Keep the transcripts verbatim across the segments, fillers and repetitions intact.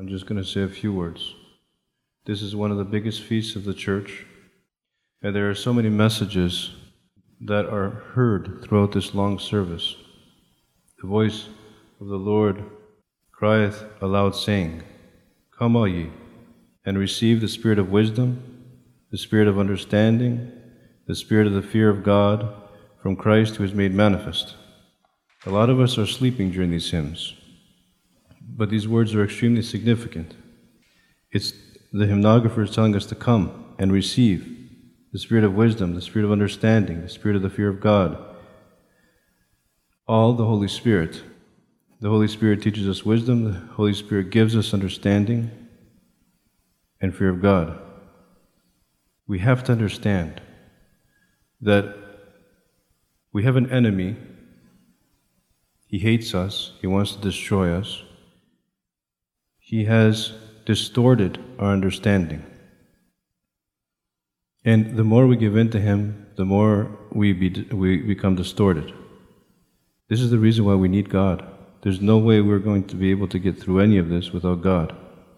I'm just going to say a few words. This is one of the biggest feasts of the Church, and there are so many messages that are heard throughout this long service. The voice of the Lord crieth aloud, saying, Come, all ye, and receive the spirit of wisdom, the spirit of understanding, the spirit of the fear of God, from Christ who is made manifest. A lot of us are sleeping during these hymns, but these words are extremely significant. It's the hymnographer is telling us to come and receive the spirit of wisdom, the spirit of understanding, the spirit of the fear of God, all the Holy Spirit. The Holy Spirit teaches us wisdom, the Holy Spirit gives us understanding and fear of God. We have to understand that we have an enemy. He hates us. He wants to destroy us. He has distorted our understanding. And the more we give in to him, the more we, be, we become distorted. This is the reason why we need God. There's no way we're going to be able to get through any of this without God.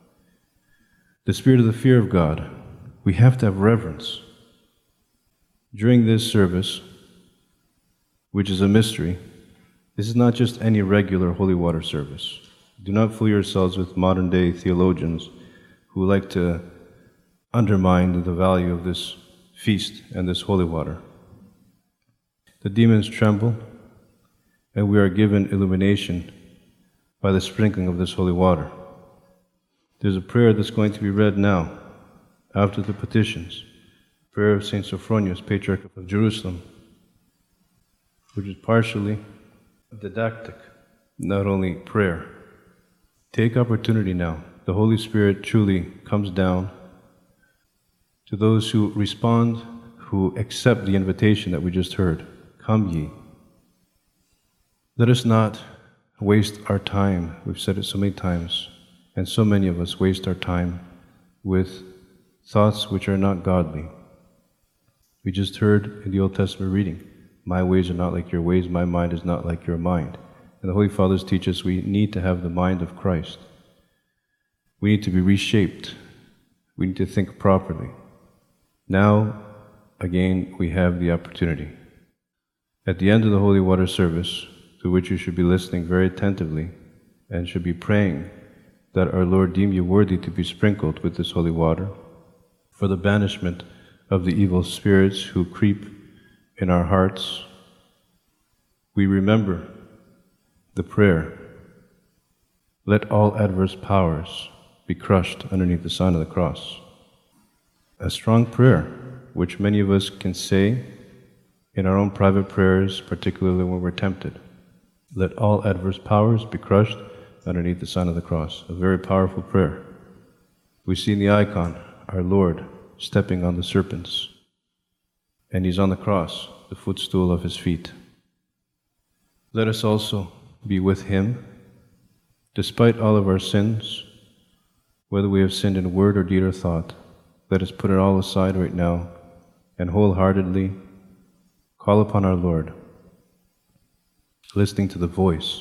The spirit of the fear of God. We have to have reverence. During this service, which is a mystery, this is not just any regular holy water service. Do not fool yourselves with modern-day theologians who like to undermine the value of this feast and this holy water. The demons tremble, and we are given illumination by the sprinkling of this holy water. There's a prayer that's going to be read now, after the petitions, prayer of Saint Sophronius, Patriarch of Jerusalem, which is partially didactic, not only prayer. Take opportunity now. The Holy Spirit truly comes down to those who respond, who accept the invitation that we just heard. Come ye. Let us not waste our time. We've said it so many times, and so many of us waste our time with thoughts which are not godly. We just heard in the Old Testament reading, my ways are not like your ways, my mind is not like your mind. And the Holy Fathers teach us we need to have the mind of Christ. We need to be reshaped. We need to think properly. Now, again, we have the opportunity. At the end of the holy water service, to which you should be listening very attentively and should be praying that our Lord deem you worthy to be sprinkled with this holy water for the banishment of the evil spirits who creep in our hearts, we remember the prayer, let all adverse powers be crushed underneath the sign of the cross. A strong prayer, which many of us can say in our own private prayers, particularly when we're tempted. Let all adverse powers be crushed underneath the sign of the cross. A very powerful prayer. We see in the icon our Lord stepping on the serpents, and He's on the cross, the footstool of His feet. Let us also be with Him, despite all of our sins, whether we have sinned in word or deed or thought. Let us put it all aside right now and wholeheartedly call upon our Lord, listening to the voice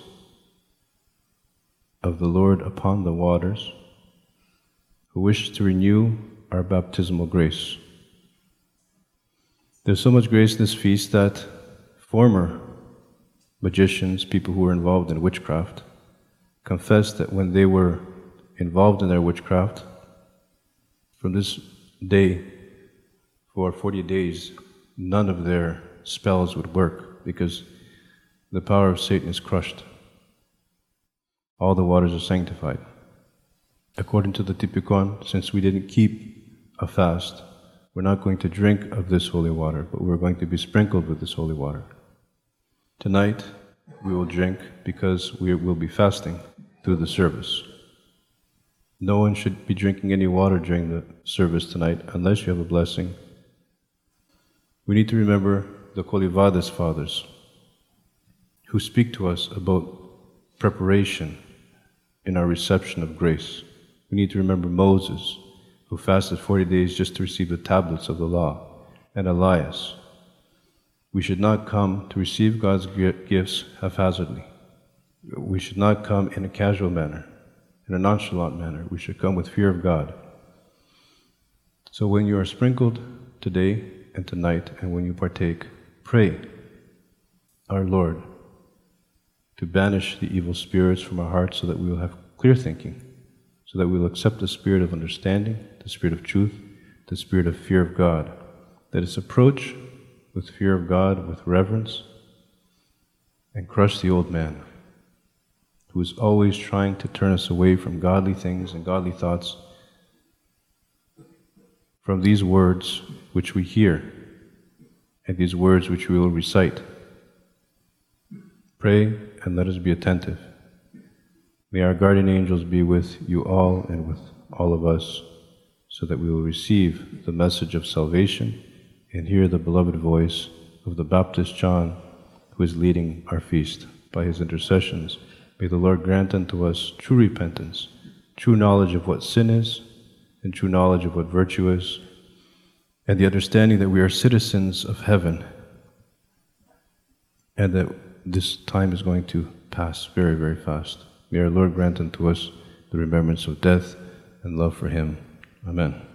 of the Lord upon the waters, who wishes to renew our baptismal grace. There's so much grace in this feast that former magicians, people who were involved in witchcraft, confessed that when they were involved in their witchcraft, from this day for forty days, none of their spells would work because the power of Satan is crushed. All the waters are sanctified. According to the Typikon, since we didn't keep a fast, we're not going to drink of this holy water, but we're going to be sprinkled with this holy water. Tonight, we will drink because we will be fasting through the service. No one should be drinking any water during the service tonight unless you have a blessing. We need to remember the Kolivades fathers who speak to us about preparation in our reception of grace. We need to remember Moses, who fasted forty days just to receive the tablets of the law, and Elias. We should not come to receive God's gifts haphazardly. We should not come in a casual manner. in a nonchalant manner. We should come with fear of God. So when you are sprinkled today and tonight, and when you partake, pray our Lord to banish the evil spirits from our hearts so that we will have clear thinking, so that we will accept the spirit of understanding, the spirit of truth, the spirit of fear of God. Let us approach with fear of God, with reverence, and crush the old man, who is always trying to turn us away from godly things and godly thoughts, from these words which we hear, and these words which we will recite. Pray and let us be attentive. May our guardian angels be with you all and with all of us, so that we will receive the message of salvation and hear the beloved voice of the Baptist John, who is leading our feast. By his intercessions, may the Lord grant unto us true repentance, true knowledge of what sin is, and true knowledge of what virtue is, and the understanding that we are citizens of heaven, and that this time is going to pass very, very fast. May our Lord grant unto us the remembrance of death and love for him. Amen.